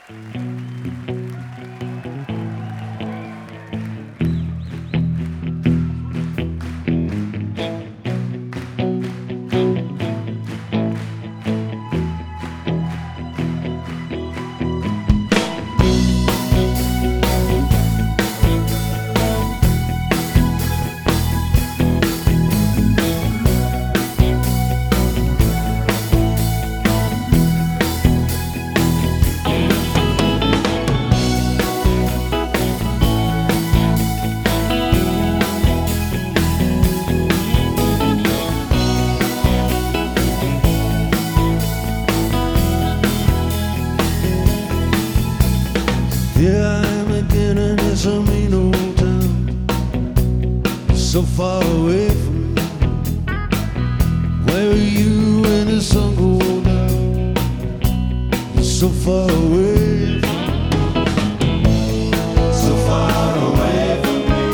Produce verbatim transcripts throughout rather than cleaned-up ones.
Here I am again and it's a mean old town, so far away from me. Where are you when the sun goes down? So far away from me. So far away from me.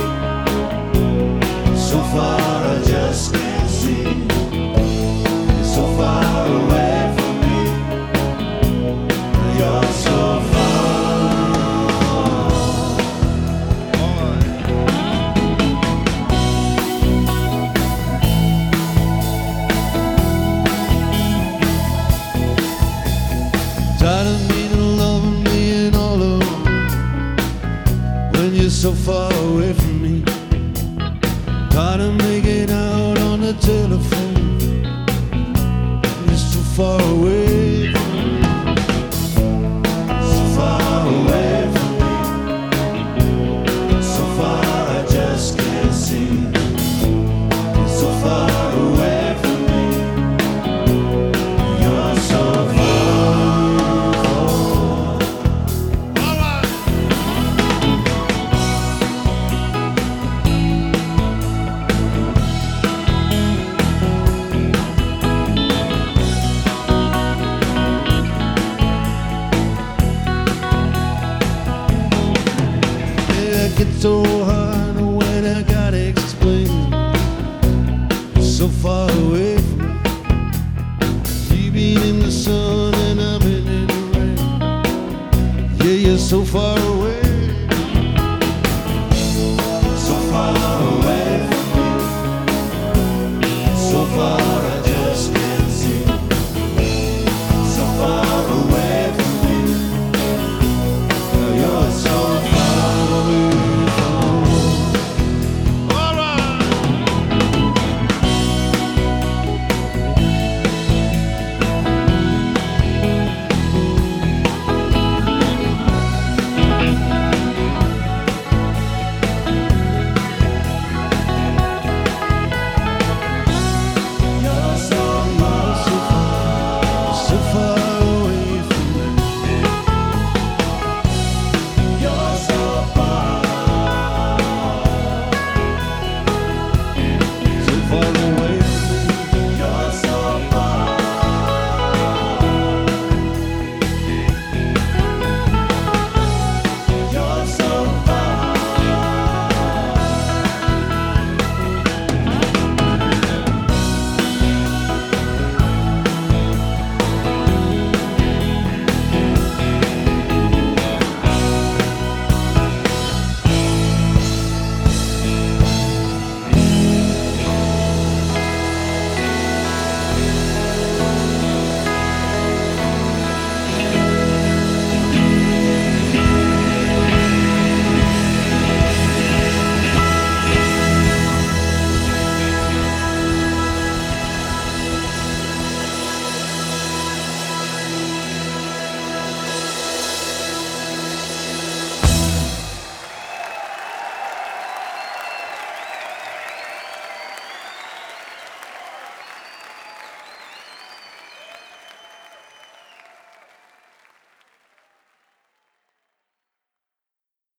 So far I just can't see. So far away from me. You're so far. Tired of needing love and being all alone when you're so far away from me. Tired of making out on the telephone, you're so far away from me. So far away from me. So far I just can't see. You're so far away from me. You're so far. I get so hard when I gotta explain. So far away.